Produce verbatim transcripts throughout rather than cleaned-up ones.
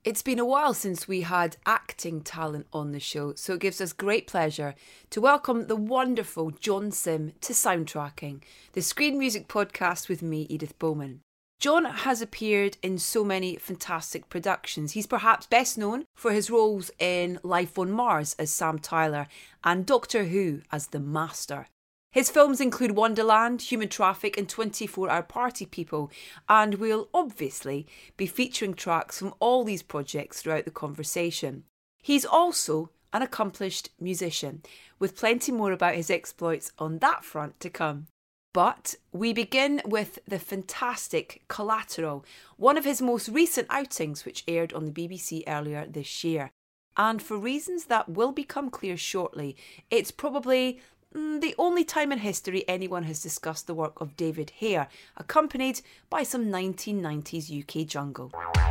It's been a while since we had acting talent on the show, so it gives us great pleasure to welcome the wonderful John Sim to Soundtracking, the Screen Music podcast with me, Edith Bowman. John has appeared in so many fantastic productions. He's perhaps best known for his roles in Life on Mars as Sam Tyler and Doctor Who as the Master. His films include Wonderland, Human Traffic and twenty-four hour Party People, and we'll obviously be featuring tracks from all these projects throughout the conversation. He's also an accomplished musician, with plenty more about his exploits on that front to come. But we begin with the fantastic Collateral, one of his most recent outings which aired on the B B C earlier this year. And for reasons that will become clear shortly, it's probably the only time in history anyone has discussed the work of David Hare, accompanied by some nineteen nineties U K jungle.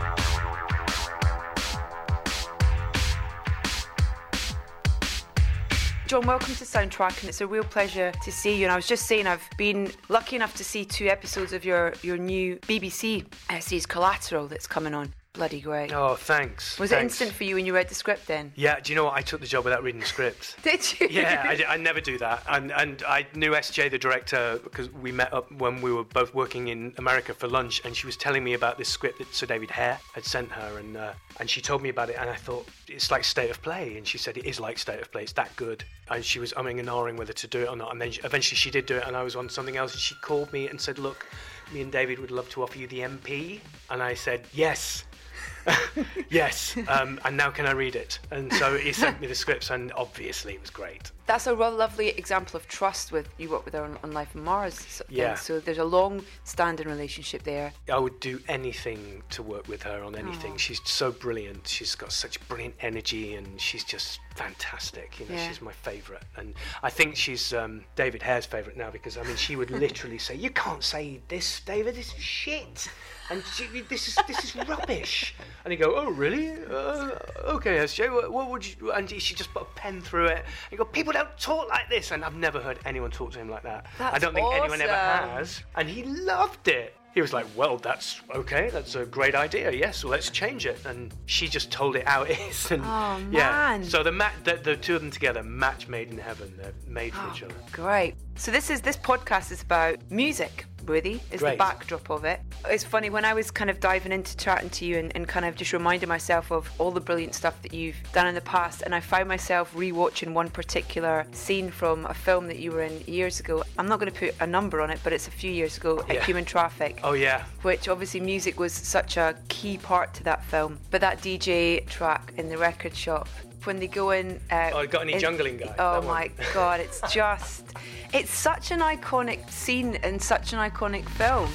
John, welcome to Soundtrack, and it's a real pleasure to see you. And I was just saying, I've been lucky enough to see two episodes of your, your new B B C series Collateral that's coming on. Bloody great. Oh, thanks. Was thanks. it instant for you when you read the script then? Yeah, do you know what? I took the job without reading the script. Did you? Yeah, I, I never do that. And and I knew S J, the director, because we met up when we were both working in America for lunch, and she was telling me about this script that Sir David Hare had sent her, and uh, and she told me about it, and I thought, it's like State of Play, and she said, it is like State of Play, it's that good. And she was umming and ahhing whether to do it or not, and then she, eventually she did do it, and I was on something else, and she called me and said, look, me and David would love to offer you the M P, and I said, yes. yes, um, and now can I read it? And so he sent me the scripts, and obviously it was great. That's a real lovely example of trust with you work with her on, on Life on Mars. Sort of yeah. Thing. So there's a long-standing relationship there. I would do anything to work with her on anything. Oh. She's so brilliant. She's got such brilliant energy, and she's just fantastic. You know, yeah. She's my favourite, and I think she's um, David Hare's favourite now, because I mean, she would literally say, "You can't say this, David. This is shit." And she, this is this is rubbish. And he'd go, oh, really? Uh, okay, S J, what, what would you... And she just put a pen through it. And he'd go, people don't talk like this. And I've never heard anyone talk to him like that. That's I don't think awesome. anyone ever has. And he loved it. He was like, well, that's okay. That's a great idea. Yes, well, let's change it. And she just told it how it is. And oh, yeah. man. So the, ma- the the two of them together, match made in heaven. They're made for oh, each other. Great. So this is this podcast is about music. Really, is Great. The backdrop of it. It's funny, when I was kind of diving into chatting to you and, and kind of just reminding myself of all the brilliant stuff that you've done in the past, and I found myself rewatching one particular scene from a film that you were in years ago. I'm not going to put a number on it, but it's a few years ago, yeah. at Human Traffic. Oh yeah. Which obviously music was such a key part to that film. But that D J track in the record shop, when they go in... Uh, oh, got any in, jungling guy? Oh my God, it's just... It's such an iconic scene and such an iconic film.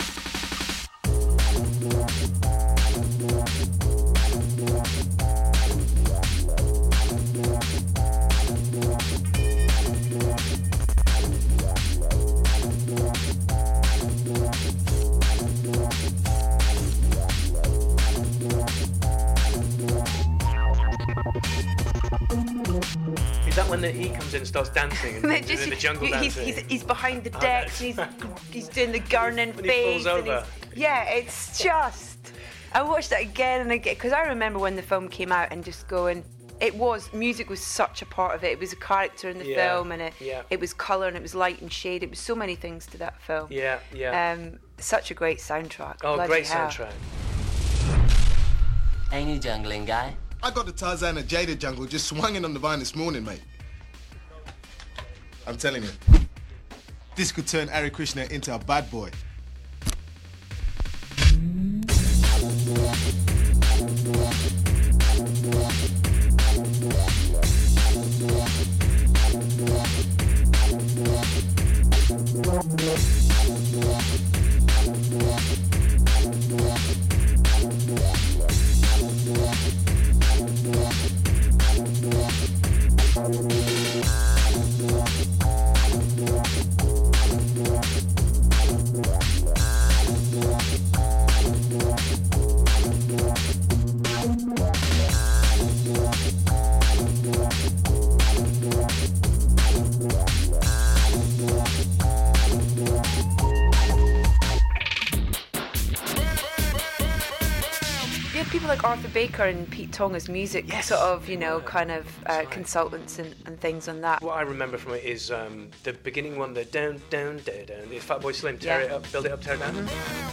Is that when the, he comes in and starts dancing and, and just, in the jungle he's, dancing? He's, he's behind the decks, oh, and he's, he's doing the gurning when face. He falls over. Yeah, it's just... I watched it again and again, because I remember when the film came out and just going... It was, music was such a part of it. It was a character in the yeah, film, and it, yeah. it was colour and it was light and shade. It was so many things to that film. Yeah, yeah. Um, such a great soundtrack. Oh, Bloody great hell. soundtrack. Ain't you jungling guy? I got the Tarzan and Jada jungle just swinging on the vine this morning, mate. I'm telling you, this could turn Hare Krishna into a bad boy. Baker and Pete Tong as music, Yes. sort of, you know, Yeah. kind of uh, right. consultants and, and things on that. What I remember from it is um, the beginning one, the down, down, down, down. It's Fatboy Slim, tear Yeah. it up, build it up, tear it down.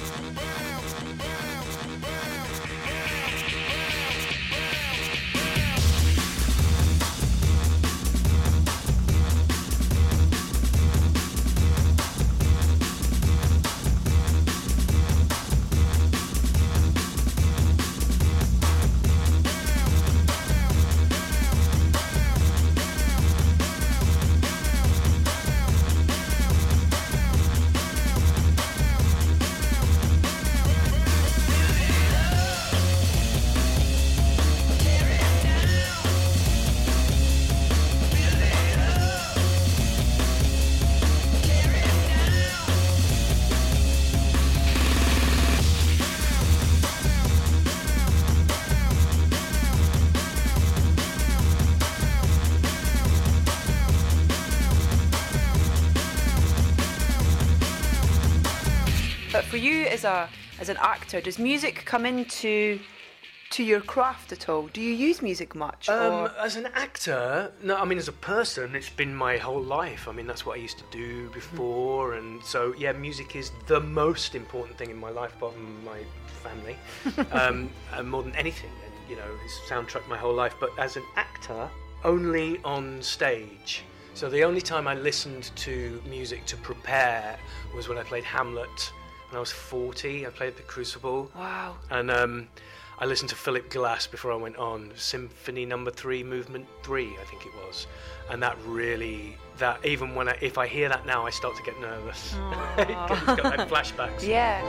But for you as a as an actor, does music come into to your craft at all? Do you use music much? Um, or? as an actor, no, I mean, as a person, it's been my whole life. I mean, that's what I used to do before, and so, yeah, music is the most important thing in my life, apart from my family, um, and more than anything, and, you know, it's soundtracked my whole life. But as an actor, only on stage. So the only time I listened to music to prepare was when I played Hamlet when I was forty. I played the Crucible. Wow. And um, I listened to Philip Glass before I went on. Symphony Number Three, Movement Three, I think it was. And that really, that even when I, if I hear that now, I start to get nervous. It's got like flashbacks. Yeah.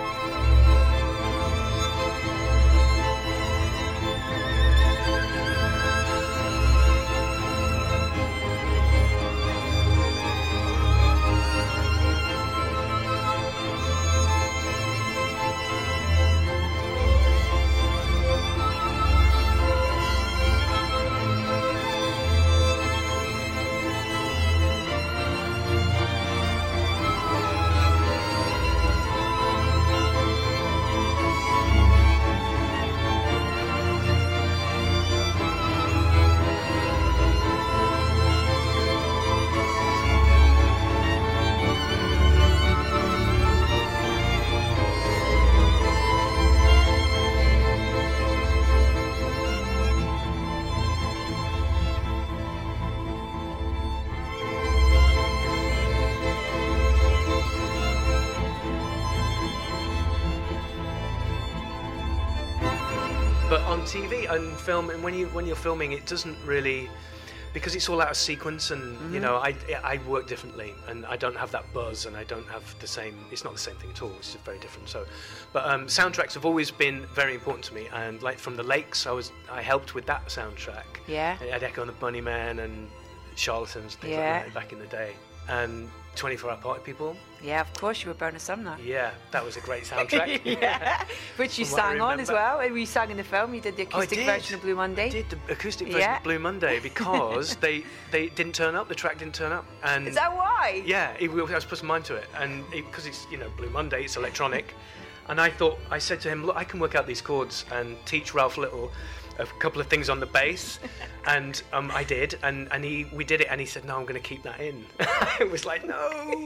But on T V and film, and when you when you're filming, it doesn't really, because it's all out of sequence, and Mm-hmm. you know, I I work differently, and I don't have that buzz, and I don't have the same. It's not the same thing at all. It's just very different. So, but um, soundtracks have always been very important to me, and like from the Lakes, I was I helped with that soundtrack. Yeah. I had Echo and the Bunnymen and Charlatans, things Yeah. like that back in the day, and twenty-four hour Party People. Yeah, of course you were Burner Sumner. Yeah, that was a great soundtrack. Yeah, which you From what I sang on as remember. well. You sang in the film. You did the Oh, I acoustic did. version of Blue Monday. I did the acoustic version Yeah. of Blue Monday because they they didn't turn up. The track didn't turn up, and Is that why? yeah, it, I was putting mind to it, and because it's you know Blue Monday, it's electronic, and I thought I said to him, look, I can work out these chords and teach Ralph Little a couple of things on the bass, and um, I did, and and he we did it, and he said, no, I'm going to keep that in. It was like no,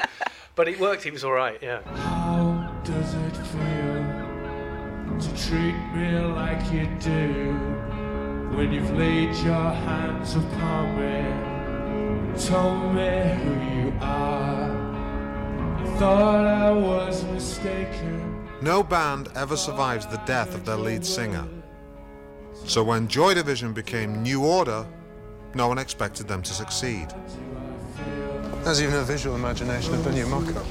but it worked. It was all right. Yeah. How does it feel to treat me like you do when you've laid your hands upon me, told me who you are? I thought I was mistaken. No band ever survives the death of their lead singer. So when Joy Division became New Order, no one expected them to succeed. There's even a visual imagination of the new mock-up.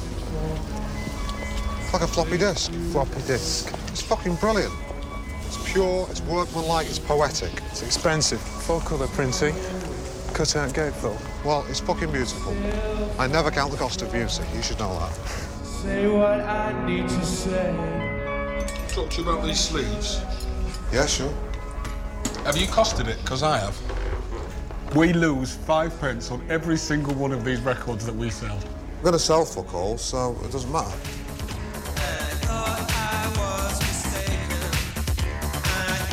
It's like a floppy disk. Floppy disk. It's fucking brilliant. It's pure, it's workmanlike, it's poetic. It's expensive. Full colour printing. Cut out gatefold. Well, it's fucking beautiful. I never count the cost of beauty, you should know that. Say what I need to say. Talk to you about these sleeves. Yeah, sure. Have you costed it? Because I have. We lose five pence on every single one of these records that we sell. I'm going to sell fuck all, so it doesn't matter. I thought I was mistaken. I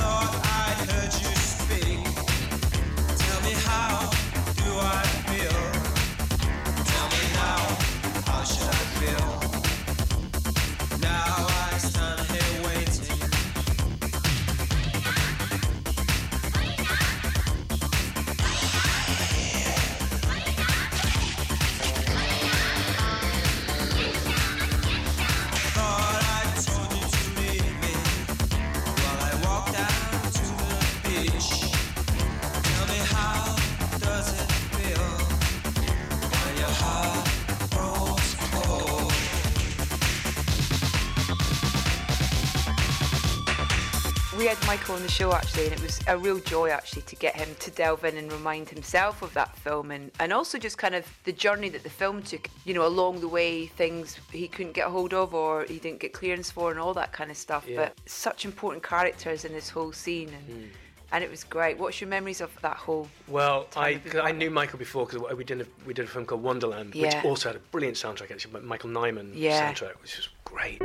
had Michael on the show actually, and it was a real joy actually to get him to delve in and remind himself of that film, and, and also just kind of the journey that the film took, you know, along the way, things he couldn't get hold of or he didn't get clearance for and all that kind of stuff. Yeah. But such important characters in this whole scene, and mm. and it was great. What's your memories of that whole? Well, I I knew Michael before because we did a, we did a film called Wonderland, yeah. which also had a brilliant soundtrack actually, but Michael Nyman yeah. soundtrack, which was great.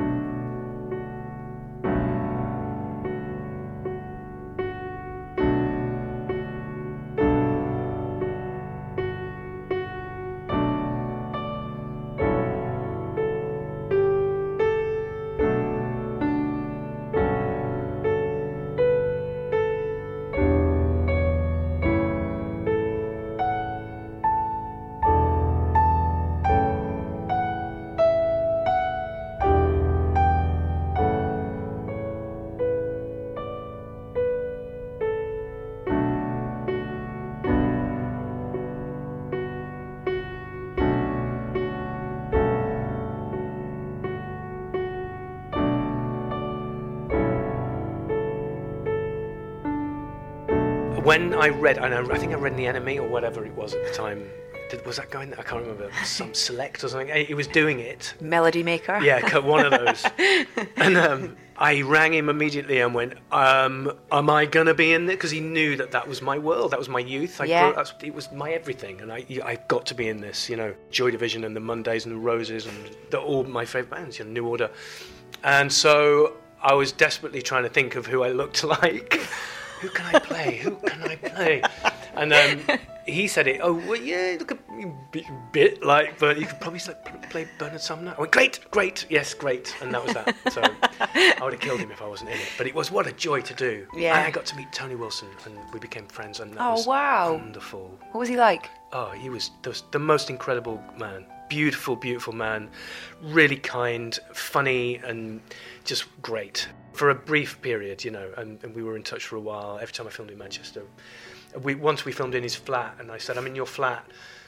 When I read, I, know, I think I read in The Enemy or whatever it was at the time. Did, was that going? I can't remember. Some Select or something. He was doing it. Melody Maker. Yeah, one of those. And um, I rang him immediately and went, um, "Am I gonna be in it?" Because he knew that that was my world, that was my youth. I yeah. grew, that's, it was my everything, and I, I got to be in this. You know, Joy Division and the Mondays and the Roses and the, all my favourite bands. You know, New Order. And so I was desperately trying to think of who I looked like. Who can I play? Who can I play? And um, he said it. Oh, well, yeah, look a bit, bit like, but you could probably like, play Bernard Sumner. I went, great, great, yes, great, and that was that. So I would have killed him if I wasn't in it. But it was what a joy to do. Yeah. And I got to meet Tony Wilson, and we became friends, and that oh, was wow. wonderful. What was he like? Oh, he was the, the most incredible man. Beautiful, beautiful man. Really kind, funny, and just great. For a brief period, you know, and, and we were in touch for a while. Every time I filmed in Manchester, we once we filmed in his flat, and I said, "I'm in your flat,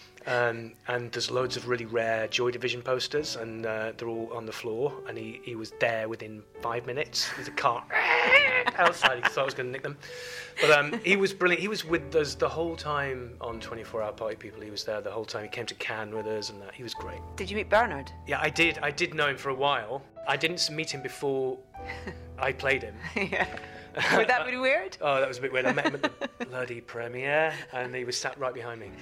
um, and there's loads of really rare Joy Division posters, and uh, they're all on the floor." And he, he was there within five minutes with a car outside. He thought I was going to nick them, but um, he was brilliant. He was with us the whole time on twenty-four hour Party People. He was there the whole time. He came to Cannes with us, and that. He was great. Did you meet Bernard? Yeah, I did. I did know him for a while. I didn't meet him before I played him. Yeah. Would that be weird? Oh, that was a bit weird. I met him at the bloody premiere, and he was sat right behind me.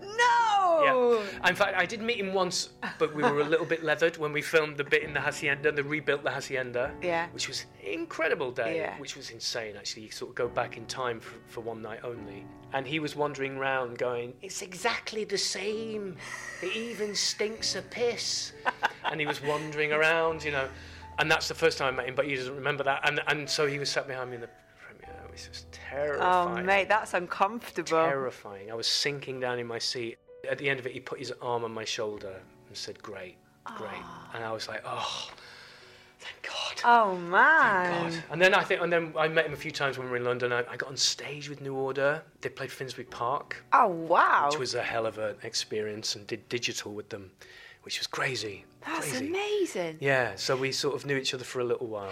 No! Yeah. In fact, I did meet him once, but we were a little bit leathered when we filmed the bit in the Hacienda, the rebuilt the Hacienda, yeah. which was an incredible day, yeah. which was insane, actually. You sort of go back in time for, for one night only. And he was wandering around going, "It's exactly the same. It even stinks of piss." And he was wandering around, you know. And that's the first time I met him, but he doesn't remember that. And and so he was sat behind me in the premiere. It was just terrifying. Oh, mate, that's uncomfortable. Terrifying. I was sinking down in my seat. At the end of it, he put his arm on my shoulder and said, "Great, great." Oh. And I was like, "Oh, thank God." Oh, man. Thank God. And then I think, and then I met him a few times when we were in London. I, I got on stage with New Order. They played Finsbury Park. Oh, wow. Which was a hell of an experience, and did digital with them, which was crazy. That's crazy. amazing. Yeah, so we sort of knew each other for a little while.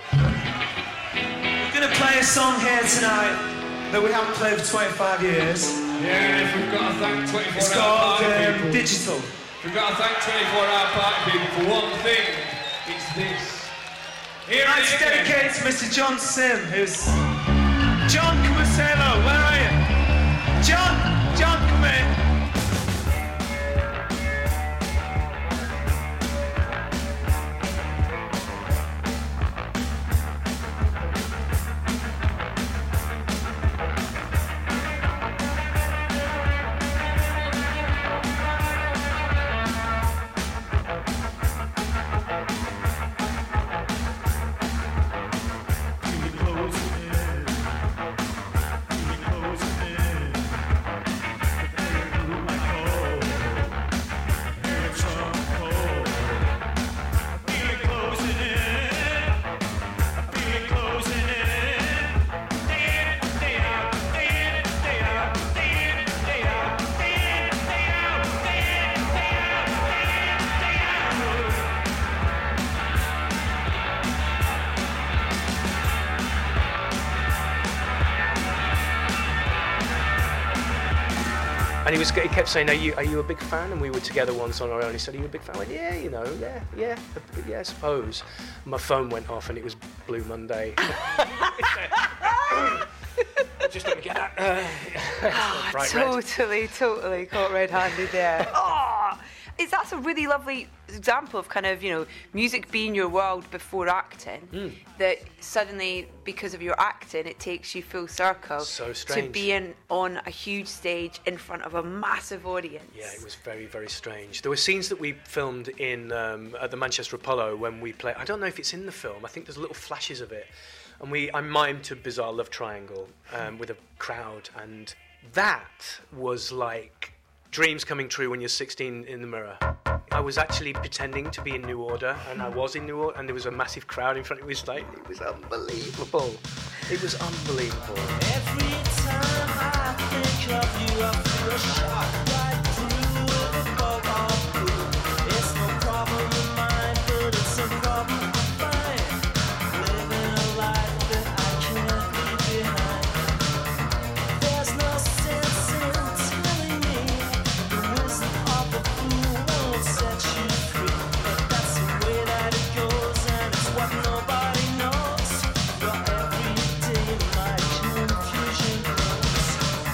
We're going to play a song here tonight that we haven't played for twenty-five years. Yeah, if we've got to thank twenty-four it's hour called party um, people. Digital. We've got to thank twenty-four hour party people for one thing. It's this. Here I'd like to dedicate to Mister John Sim, who's... John, come and say hello. Where are you? John! John, come in. And he was he kept saying, "Are you are you a big fan?" And we were together once on our own. He said, "Are you a big fan?" I went, "Yeah, you know, yeah, yeah, yeah, I suppose." And my phone went off, and it was Blue Monday. Just let me get that. Uh, oh, totally, red. totally caught red-handed there. Oh, is that's a really lovely example of kind of, you know, music being your world before acting. Mm. That suddenly, because of your acting, it takes you full circle. So strange. To being on a huge stage in front of a massive audience. Yeah, it was very, very strange. There were scenes that we filmed in um, at the Manchester Apollo when we played. I don't know if it's in the film. I think there's little flashes of it. And we, I mimed to Bizarre Love Triangle um, with a crowd, and that was like dreams coming true when you're sixteen in the mirror. I was actually pretending to be in New Order, and I was in New Order, and there was a massive crowd in front of me. It was like, it was unbelievable. It was unbelievable. Every time I think of you, I feel a shot right through the bug of blue. It's no problem of mine, but it's a problem of mine. Living a life that I can't leave behind. There's no sense in telling me the wisdom of the fool won't set you free. But that's the way that it goes, and it's what nobody knows. But every day my confusion grows.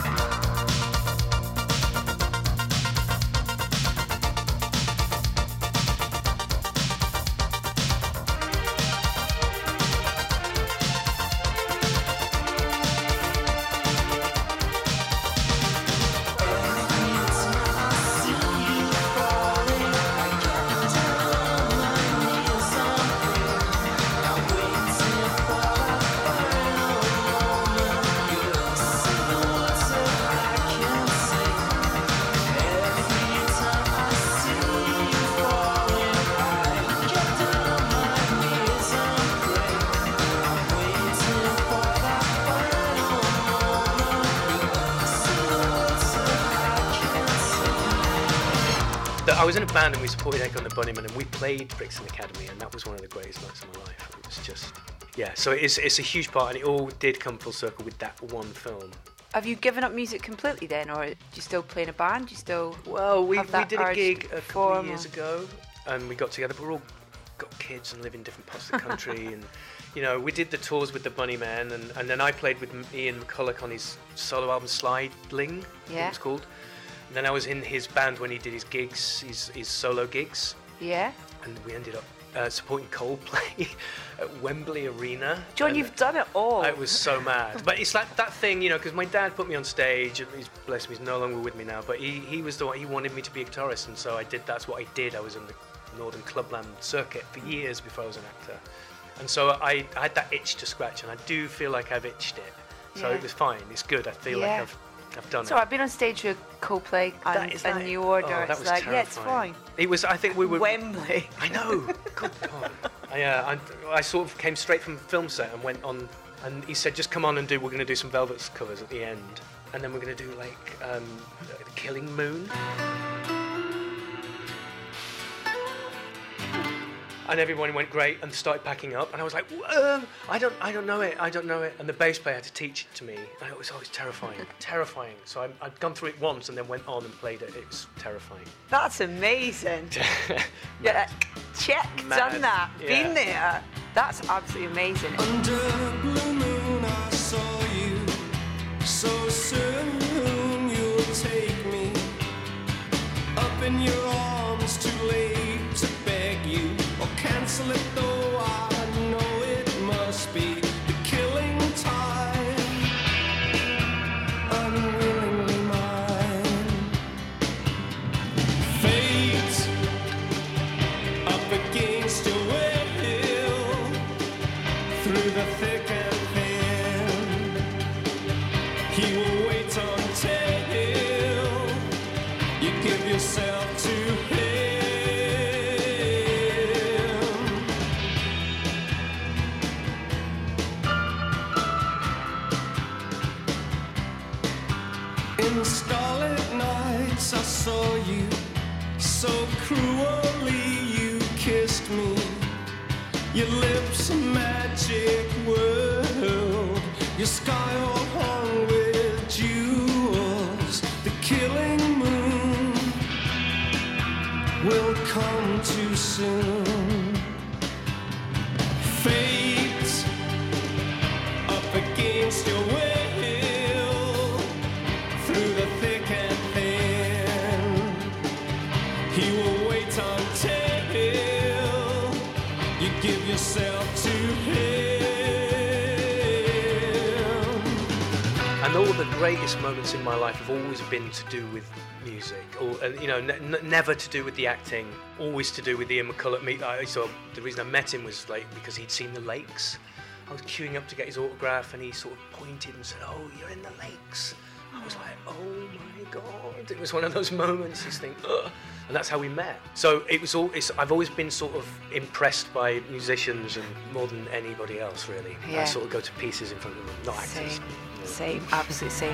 I was in a band and we supported Egg on the Bunnymen, and we played Brixton Academy, and that was one of the greatest nights of my life. It was just, yeah, so it's, it's a huge part, and it all did come full circle with that one film. Have you given up music completely then, or do you still play in a band? Do you still Well, we, have we that did a urge gig to a couple of perform, years or- ago, and we got together, but we're all got kids and live in different parts of the country, and, you know, we did the tours with the Bunnymen, and, and then I played with Ian McCulloch on his solo album Sliding, I think Yeah. it was called. And then I was in his band when he did his gigs, his, his solo gigs. Yeah. And we ended up uh, supporting Coldplay at Wembley Arena. John, and you've done it all. I was so mad. But it's like that thing, you know, because my dad put me on stage, and he's, bless him, he's no longer with me now, but he, he was the one, he wanted me to be a guitarist, and so I did, that's what I did. I was in the Northern Clubland circuit for years before I was an actor. And so I, I had that itch to scratch, and I do feel like I've itched it. So Yeah. it was fine, it's good, I feel Yeah. like I've I've done So it. I've been on stage with Coldplay That and, is and like- New Order. oh, that it's was like, yeah, it's terrifying. fine. It was, I think we were... Wembley. I know. Good God. I, uh, I, I sort of came straight from the film set and went on, and he said, just come on and do, we're going to do some Velvet's covers at the end. And then we're going to do, like, um, The Killing Moon. And everyone went great and started packing up, and I was like, um, I don't, I don't know it, I don't know it. And the bass player had to teach it to me, and it was always terrifying, terrifying. So I, I'd gone through it once and then went on and played it. It was terrifying. That's amazing. Yeah, check, Mad. done that, Yeah. been there. That's absolutely amazing. Under a blue moon I saw you. So soon you'll take me up in your arms, too late to beg you or cancel it, though I know it must be the killing time, unwillingly mine. Fate up against your will, through the thick and thin, he will wait until you give yourself to him. In starlit nights I saw you, so cruelly you kissed me. Your lips a magic world, your sky all hung with jewels. The killing soon. Fate up against your will, through the thick and thin. He will wait until you give yourself to him. And all the greatest moments in my life have always been to do with music, or and, you know, n- n- never to do with the acting. Always to do with Ian McCulloch. Me, I, so the reason I met him was like because he'd seen the Lakes. I was queuing up to get his autograph, and he sort of pointed and said, "Oh, you're in the Lakes." I was like, "Oh my God!" It was one of those moments. You just think, ugh. And that's how we met. So it was all. It's, I've always been sort of impressed by musicians, and more than anybody else, really. Yeah. I sort of go to pieces in front of them, not actors. Same, same, absolutely same.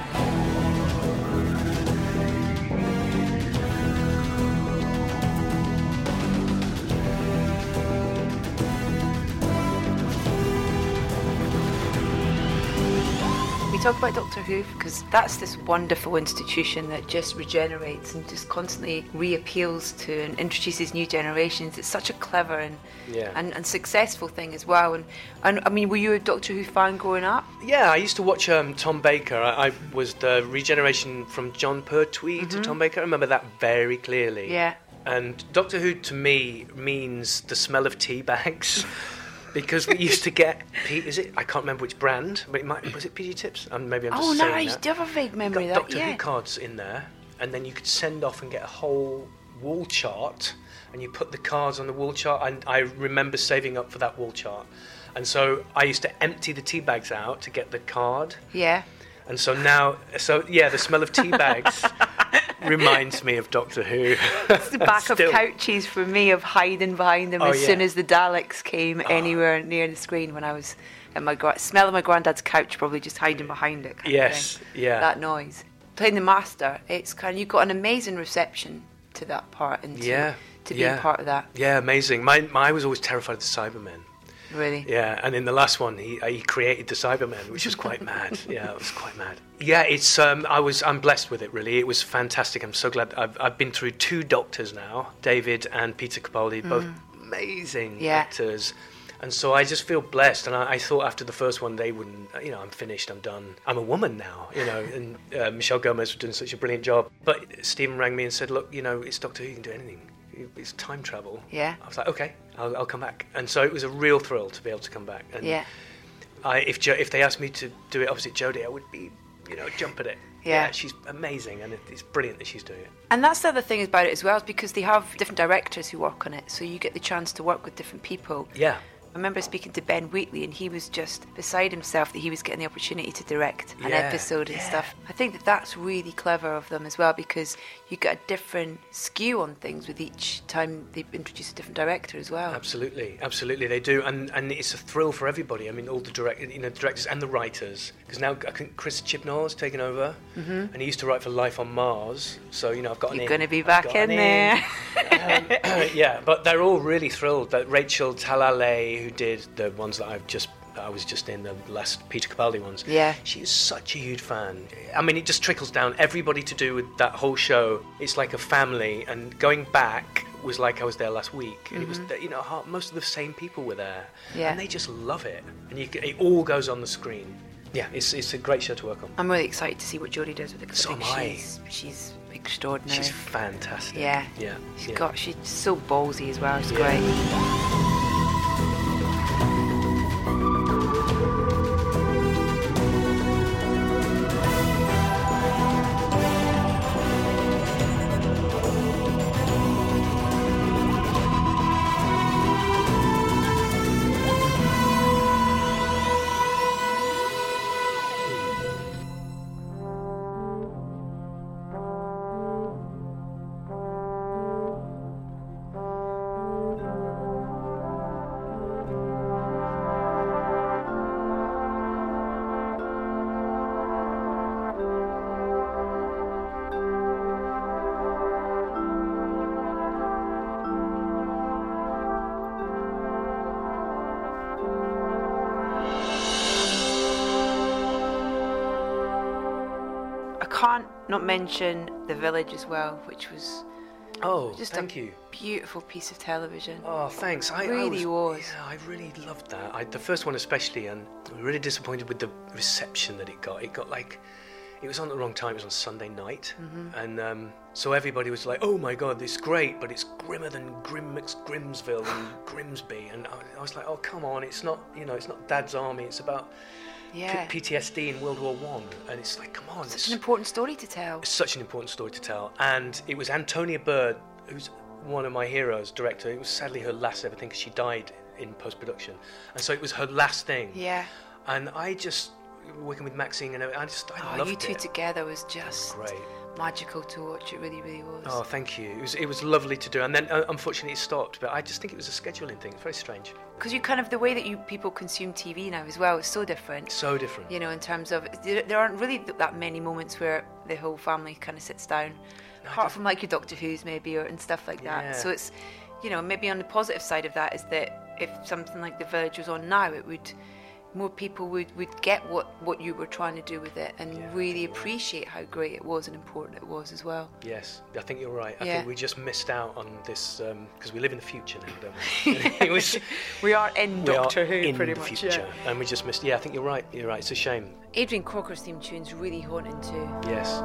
We talk about Doctor Who because that's this wonderful institution that just regenerates and just constantly reappeals to and introduces new generations. It's such a clever and Yeah. and, and successful thing as well. And, and I mean, were you a Doctor Who fan growing up? Yeah, I used to watch um, Tom Baker. I, I was the regeneration from John Pertwee to Tom Baker. I remember that very clearly. Yeah. And Doctor Who to me means the smell of tea bags. Because we used to get, P- is it? I can't remember which brand, but it might, was it P G Tips? Um, maybe I'm just Oh, saying nice. that. Do you have a vague memory You of got that? Doctor Yeah. Who cards in there, and then you could send off and get a whole wall chart, and you put the cards on the wall chart. And I remember saving up for that wall chart, and so I used to empty the tea bags out to get the card. Yeah. And so now, so yeah, the smell of tea bags reminds me of Doctor Who. It's the back Still. of couches for me of hiding behind them Oh, as soon yeah. as the Daleks came anywhere near the screen when I was at my gra- smell of my granddad's couch, probably just hiding behind it. Kind Yes, of thing. yeah. That noise. Playing the Master, it's kind of, you've got an amazing reception to that part and to, Yeah, to yeah. be part of that. Yeah, amazing. My, my, I was always terrified of the Cybermen. Really. Yeah, and in the last one, he uh, he created the Cybermen, which was quite mad. Yeah, it was quite mad. Yeah, it's um, I was I'm blessed with it. Really, it was fantastic. I'm so glad. I've I've been through two doctors now, David and Peter Capaldi, both amazing Yeah. actors. And so I just feel blessed. And I, I thought after the first one, they wouldn't. You know, I'm finished. I'm done. I'm a woman now. You know, and uh, Michelle Gomez was doing such a brilliant job. But Stephen rang me and said, "Look, you know, it's Doctor Who. You can do anything. It's time travel." Yeah. I was like, okay, I'll, I'll come back. And so it was a real thrill to be able to come back. And Yeah. I, if jo- if they asked me to do it opposite Jodie, I would be, you know, jump at it. Yeah. she's amazing, and it, it's brilliant that she's doing it. And that's the other thing about it as well, is because they have different directors who work on it, so you get the chance to work with different people. Yeah. I remember speaking to Ben Wheatley, and he was just beside himself that he was getting the opportunity to direct an Yeah, episode and yeah. stuff. I think that that's really clever of them as well, because you get a different skew on things with each time they introduce a different director as well. Absolutely, absolutely, they do, and and it's a thrill for everybody. I mean, all the direct, you know, directors and the writers, because now I think Chris Chibnall's taken over, mm-hmm. and he used to write for Life on Mars. So you know, I've got an You're in. going to be I've back got in an there. um, yeah, but they're all really thrilled that Rachel Talalay, who did the ones that I've just, I was just in the last Peter Capaldi ones. Yeah. She is such a huge fan. I mean, it just trickles down. Everybody to do with that whole show, it's like a family. And going back was like I was there last week. Mm-hmm. It was, you know, ha- most of the same people were there, Yeah. and they just love it. And you, c- it all goes on the screen. Yeah, it's it's a great show to work on. I'm really excited to see what Jodie does with it, 'cause So I think am I. she's, she's extraordinary. She's fantastic. Yeah. yeah. She's yeah. got, she's so ballsy as well, it's Yeah. great. I can't not mention The Village as well, which was Oh, Just thank a you. beautiful piece of television. Oh, thanks. I really I was. Yeah, I really loved that. I, the first one especially, and I was really disappointed with the reception that it got. It got like, it was on the wrong time. It was on Sunday night, Mm-hmm. and um, so everybody was like, "Oh my God, it's great, but it's grimmer than Grim Grimsville and Grimsby." And I, I was like, "Oh, come on! It's not, you know, it's not Dad's Army. It's about Yeah. P- PTSD in World War One." And it's like, come on! Such it's, an important story to tell. it's such an important story to tell. And it was Antonia Bird, who's one of my heroes, director. It was sadly her last ever thing because she died in post-production, and so it was her last thing. Yeah. And I just working with Maxine, and I just I Oh, loved you two it. together was just Great. magical to watch. It really, really was. Oh, thank you. It was it was lovely to do, and then uh, unfortunately it stopped. But I just think it was a scheduling thing. It's very strange. Because you kind of, the way that you people consume T V now as well is so different. So different. You know, in terms of, there, there aren't really th- that many moments where the whole family kind of sits down, No, I apart don't- from like your Doctor Who's maybe, or and stuff like Yeah. that. So it's, you know, maybe on the positive side of that is that if something like The Village was on now, it would, more people would, would get what, what you were trying to do with it and Yeah, I really think you're right. appreciate how great it was and important it was as well. Yes, I think you're right. I Yeah. think we just missed out on this because we live in the future now, don't we? it was, We are in we Doctor are Who in pretty the much. future, Yeah. and we just missed. Yeah, I think you're right. You're right. It's a shame. Adrian Crocker's theme tune's really haunting too. Yes.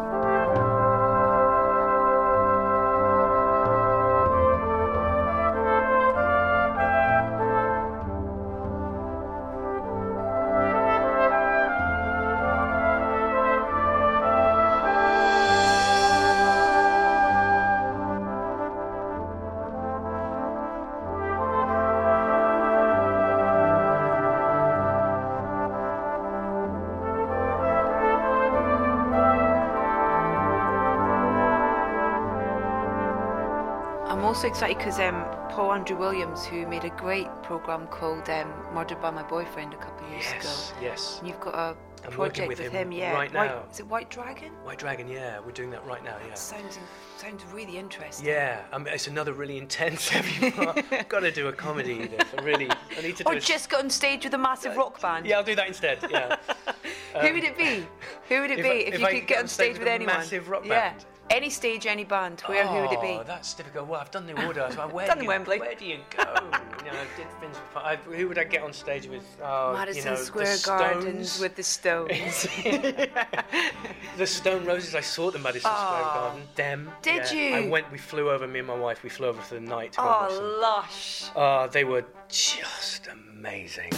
I'm also excited because um, Paul Andrew Williams, who made a great programme called um, Murdered by My Boyfriend a couple of years Yes. ago. Yes. And you've got a I'm project working with him him, yeah. right White- now. Is it White Dragon? White Dragon. Yeah, we're doing that right now. Yeah. Sounds sounds really interesting. Yeah, um, it's another really intense heavy part. I've got to do a comedy. Edith. I really, I need to do Or a just get on stage with a massive rock band. Yeah, I'll do that instead. Yeah. Who would it be? Who would it if be I- if, if you I could get get on on stage stage with with a anyone? massive rock yeah. band? Any stage, any band. Where? Who would it be? Oh, that's difficult. Well, I've done the order. So where Done do you, Wembley. Where do you go? You know, I did Finn's I, who would I get on stage with? Oh, Madison you know, Square the Gardens Stones. with the Stones. The Stone Roses. I saw at the Madison Square Oh. Garden. Them. Did yeah. you? I went. We flew over. Me and my wife. We flew over for the night. To go watch them. Oh, lush. Oh, they were just amazing.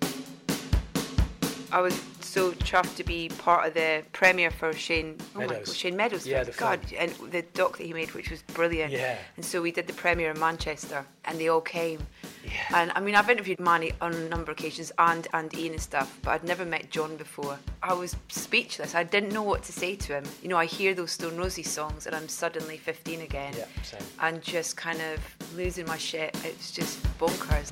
I was so chuffed to be part of the premiere for Shane oh my Meadows. God, Shane Meadows. Yeah, for the God, film. and the doc that he made, which was brilliant. Yeah. And so we did the premiere in Manchester, and they all came. Yeah. And I mean, I've interviewed Manny on a number of occasions, and and Ian and stuff, but I'd never met John before. I was speechless. I didn't know what to say to him. You know, I hear those Stone Roses songs, and I'm suddenly fifteen again, Yeah, same. and just kind of losing my shit. It was just bonkers.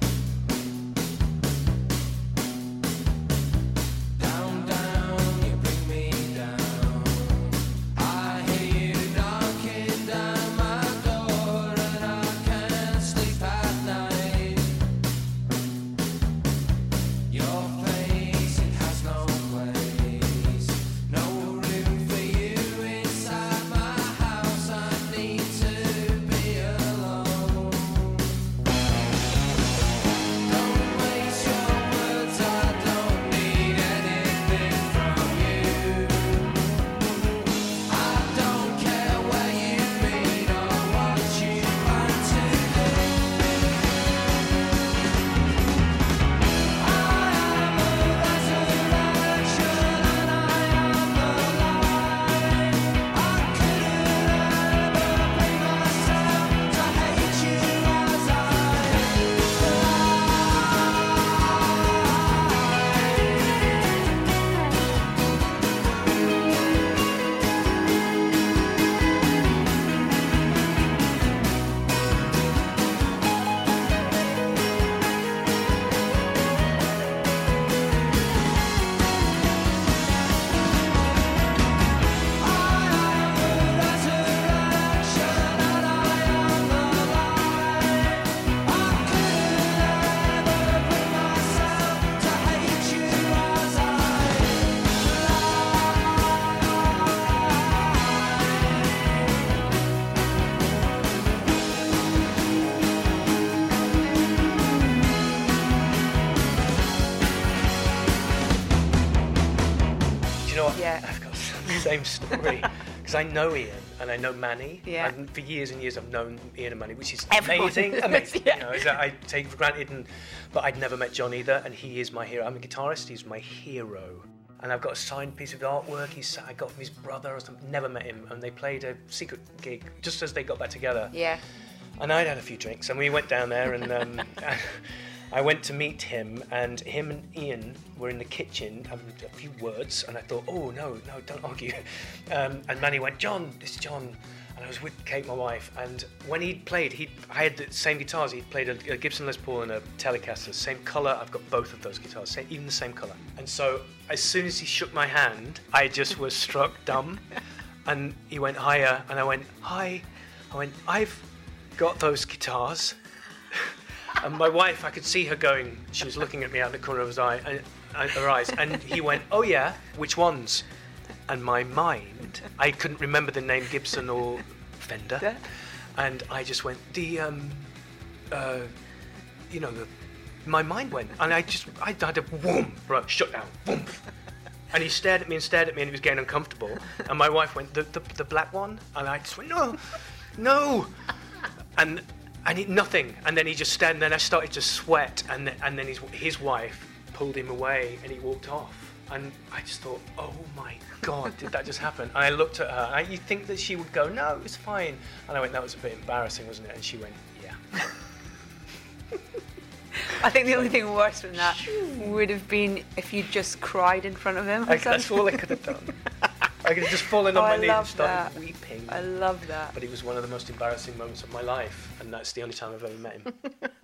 same story because I know Ian and I know Manny. Yeah. And for years and years I've known Ian and Manny, which is Everyone amazing. does, amazing. yeah. You know, is that I take for granted. And but I'd never met John either, and he is my hero. I'm a guitarist. He's my hero. And I've got a signed piece of artwork he's, I got from his brother or something. Never met him. And they played a secret gig just as they got back together. Yeah. And I'd had a few drinks, and we went down there, and um, I went to meet him, and him and Ian were in the kitchen having a few words, and I thought, oh, no, no, don't argue. Um, and Manny went, John, this is John. And I was with Kate, my wife, and when he'd played, he I had the same guitars. He'd played a, a Gibson Les Paul and a Telecaster, same colour. I've got both of those guitars, same, even the same colour. And so as soon as he shook my hand, I just was struck dumb. And he went higher, and I went, hi. I went, I've got those guitars. And my wife, I could see her going, she was looking at me out of the corner of his eye, and, and her eyes, and he went, oh yeah, which ones? And my mind, I couldn't remember the name Gibson or Fender, and I just went, the, um, uh, you know, the, my mind went, and I just, I had a whoom, right, shut down, whoom. And he stared at me and stared at me, and he was getting uncomfortable, and my wife went, the, the, the black one? And I just went, no, no, and and he, nothing, and then he just stared, and then I started to sweat, and then, and then his, his wife pulled him away, and he walked off. And I just thought, oh my God, did that just happen? And I looked at her, and I, you'd think that she would go, no, it's fine. And I went, that was a bit embarrassing, wasn't it? And she went, yeah. I think the only thing worse than that would have been if you just cried in front of him. I, that's all I could have done. I could have just fallen on Oh, my I knees and love started that. weeping. I love that. But it was one of the most embarrassing moments of my life, and that's the only time I've ever met him.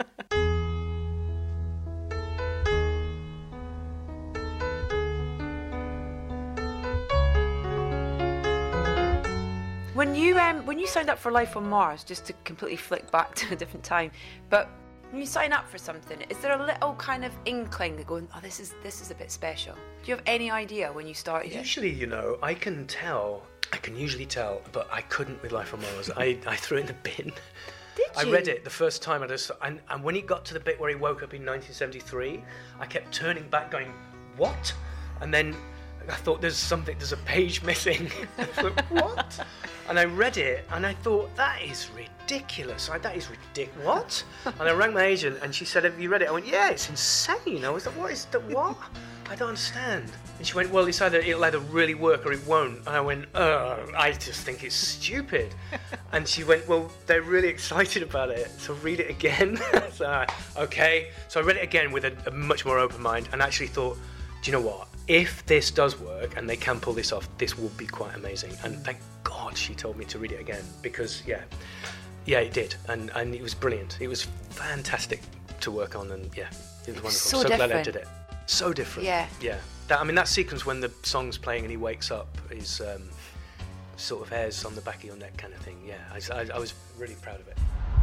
When you um when you signed up for Life on Mars, just to completely flick back to a different time, but when you sign up for something, is there a little kind of inkling that going, oh, this is this is a bit special? Do you have any idea when you started it? Usually, you know, I can tell. I can usually tell, but I couldn't with Life on Mars. I, I threw it in the bin. Did I you? read it the first time, I just, and, and when it got to the bit where he woke up in nineteen seventy-three, I kept turning back going, what? And then I thought there's something, there's a page missing. I thought, what? And I read it, and I thought, that is ridiculous. I, that is ridiculous. What? And I rang my agent, and she said, have you read it? I went, yeah, it's insane. I was like, what is the, what? I don't understand. And she went, well, it's either, it'll either really work or it won't. And I went, oh, I just think it's stupid. And she went, well, they're really excited about it, so read it again. So, I, okay. So I read it again with a, a much more open mind, and actually thought, do you know what? If this does work and they can pull this off, this will be quite amazing. And thank God she told me to read it again, because yeah, yeah, it did, and and it was brilliant. It was fantastic to work on, and yeah, it was wonderful. So I'm so different. glad I did it. So different. Yeah. Yeah. That, I mean, that sequence when the song's playing and he wakes up is um, sort of hairs on the back of your neck kind of thing. Yeah, I, I, I was really proud of it.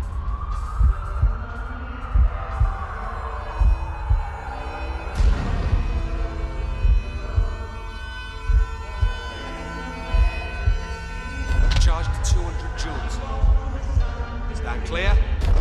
Charged to two hundred joules. Is that clear?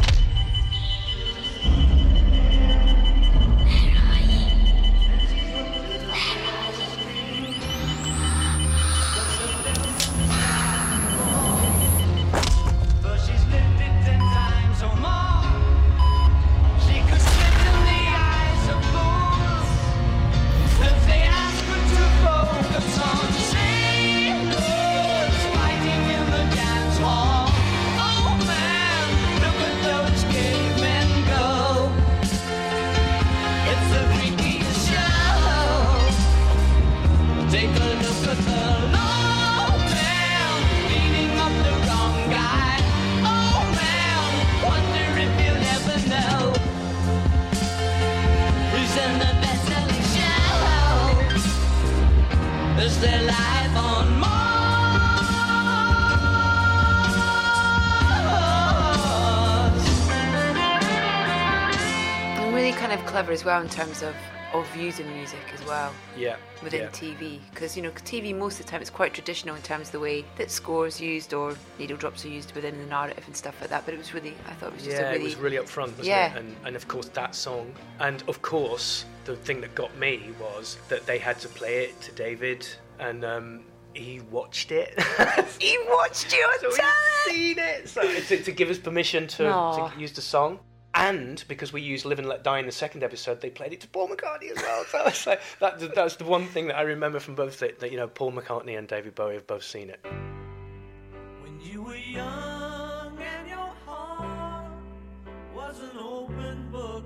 Clever as well in terms of of using music as well. Yeah. Within yeah. T V, because you know T V most of the time it's quite traditional in terms of the way that scores used or needle drops are used within the narrative and stuff like that. But it was really, I thought it was just yeah, a really, it was really upfront, wasn't yeah. it? And and of course that song, and of course the thing that got me was that they had to play it to David, and um, he watched it. He watched you on so telly. He's seen it. So to, to give us permission to, to use the song. And because we used Live and Let Die in the second episode, they played it to Paul McCartney as well. So it's like, that, that's the one thing that I remember from both, that, that, you know, Paul McCartney and David Bowie have both seen it. When you were young and your heart was an open book,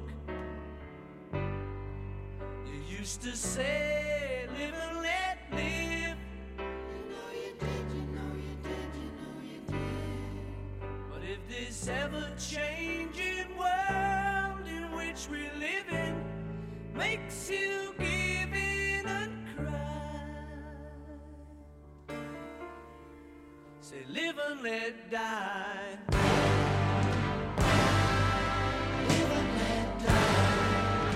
you used to say, live and let live. You know you did, you know you did, you know you did. But if this ever-changing world in which we live in makes you give in and cry, say live and let die. Live and let die.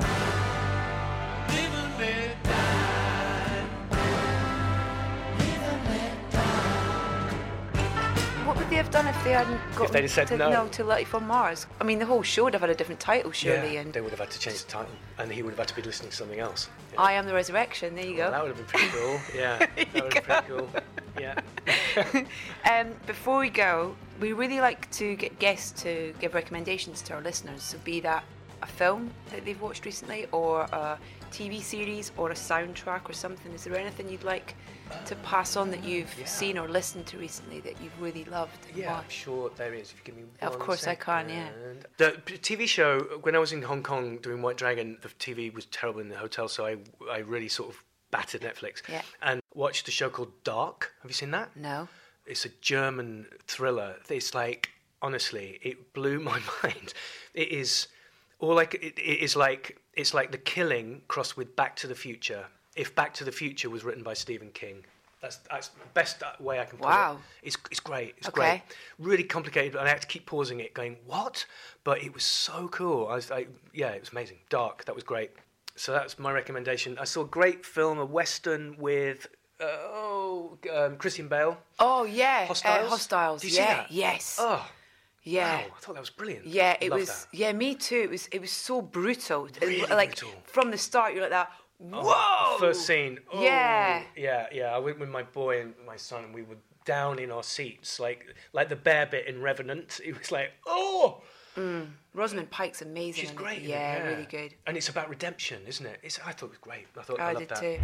Live and let die. Live and let die. What would they have done if they hadn't got If they'd have said to, no. to Life from Mars? I mean, the whole show would have had a different title, surely. Yeah, and they would have had to change the title, and he would have had to be listening to something else. Yeah. I Am the Resurrection. There you go. Well, that would have been pretty cool. Yeah, that would have been pretty cool. Yeah. um, before we go, we really like to get guests to give recommendations to our listeners. So be that a film that they've watched recently, or a T V series, or a soundtrack or something. Is there anything you'd like to pass on that you've yeah. seen or listened to recently that you've really loved? And Yeah, why? I'm sure there is. If you give me Of one course I can, yeah. second. The p- T V show, when I was in Hong Kong doing White Dragon, the T V was terrible in the hotel, so I, I really sort of battered Netflix Yeah. and watched a show called Dark. Have you seen that? No. It's a German thriller. It's like, honestly, it blew my mind. It is all like it, it is like it's like The Killing crossed with Back to the Future. If Back to the Future was written by Stephen King, that's that's the best way I can put Wow. it. It's it's great. It's Okay. great. Really complicated, and I had to keep pausing it, going what? But it was so cool. I was like, yeah, it was amazing. Dark. That was great. So that's my recommendation. I saw a great film, a western with uh, oh um, Christian Bale. Oh yeah, Hostiles. Uh, Hostiles. Did you yeah, see that? yes. Oh. Yeah. Wow, I thought that was brilliant. Yeah, it Love was. that. Yeah, me too. It was. It was so brutal. Really like brutal. from the start, you're like that. Whoa! Oh, the first scene. Oh, Yeah. Yeah, yeah. I went with my boy and my son, and we were down in our seats, like like the bear bit in Revenant. It was like, oh. Mm. Rosamund Pike's amazing. She's in it. great. in it, Yeah, yeah, really good. And it's about redemption, isn't it? It's. I thought it was great. I thought I, I loved did that. too.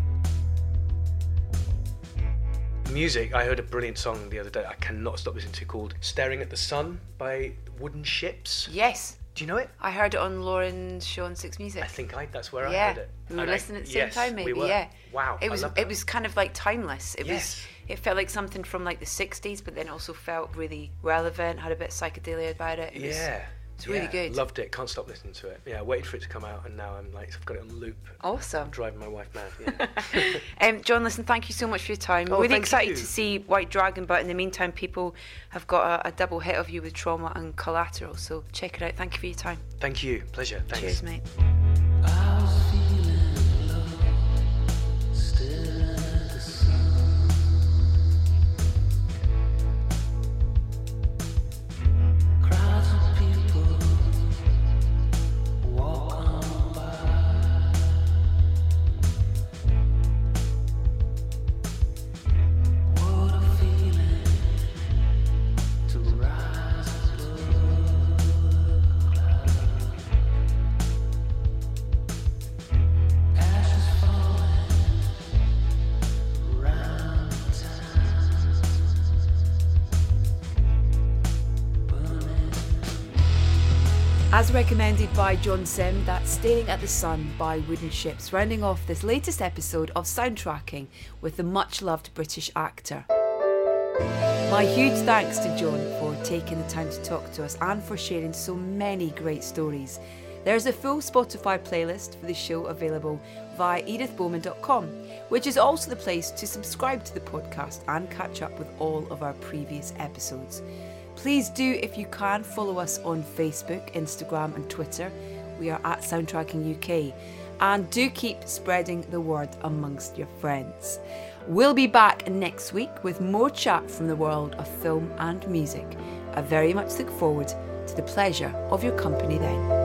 Music. I heard a brilliant song the other day. I cannot stop listening to, called "Staring at the Sun" by Wooden Ships. Yes. Do you know it? I heard it on Lauren's show on Six Music. I think I. That's where yeah. I heard it. We were And I- listening at the same yes, time, maybe. we were. Yeah. Wow. It I was. love It that. was kind of like timeless. It Yes. was. It felt like something from like the sixties, but then also felt really relevant. Had a bit of psychedelia about it. It was, Yeah. It's really yeah, good. Loved it. Can't stop listening to it. Yeah, waited for it to come out, and now I'm like, I've got it on loop. Awesome. Driving my wife mad. Yeah. um, John, listen, thank you so much for your time. Oh, really thank excited you. to see White Dragon, but in the meantime, people have got a, a double hit of you with Trauma and Collateral, so check it out. Thank you for your time. Thank you. Pleasure. Thanks. Cheers, mate. As recommended by John Sim, that's Staring at the Sun by Wooden Ships, rounding off this latest episode of Soundtracking with the much-loved British actor. My huge thanks to John for taking the time to talk to us and for sharing so many great stories. There's a full Spotify playlist for the show available via edith bowman dot com, which is also the place to subscribe to the podcast and catch up with all of our previous episodes. Please do, if you can, follow us on Facebook, Instagram and Twitter. We are at Soundtracking U K. And do keep spreading the word amongst your friends. We'll be back next week with more chat from the world of film and music. I very much look forward to the pleasure of your company then.